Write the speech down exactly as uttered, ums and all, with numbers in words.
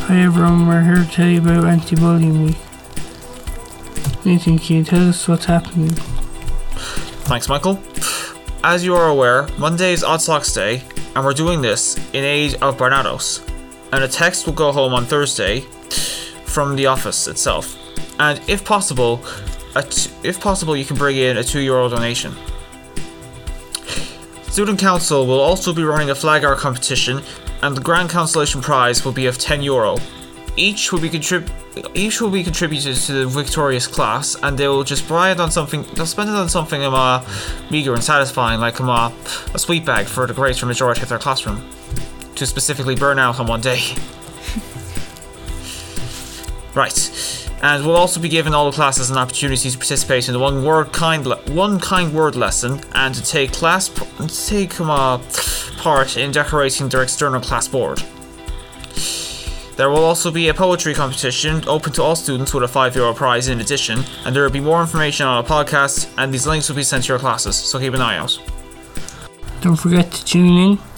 Hi everyone, we're here to tell you about Anti-Bullying Week. Nathan, can you tell us what's happening? Thanks, Michael. As you are aware, Monday is Odd Socks Day, and we're doing this in aid of Barnados. And a text will go home on Thursday from the office itself. And if possible, a t- if possible, you can bring in a two euro donation. Student Council will also be running a flag art competition, and the grand consolation prize will be of ten euro. Each will be contrib- each will be contributed to the victorious class, and they will just buy it on something. They'll spend it on something um, uh, meager and satisfying, like um, uh, a sweet bag for the greater majority of their classroom, to specifically burn out on one day. Right, and we'll also be giving all the classes an opportunity to participate in the one word kind le- one kind word lesson, and to take class p- to take um, uh, part in decorating their external class board. There will also be a poetry competition open to all students with a five euro prize in addition, and there will be more information on a podcast, and these links will be sent to your classes, so keep an eye out. Don't forget to tune in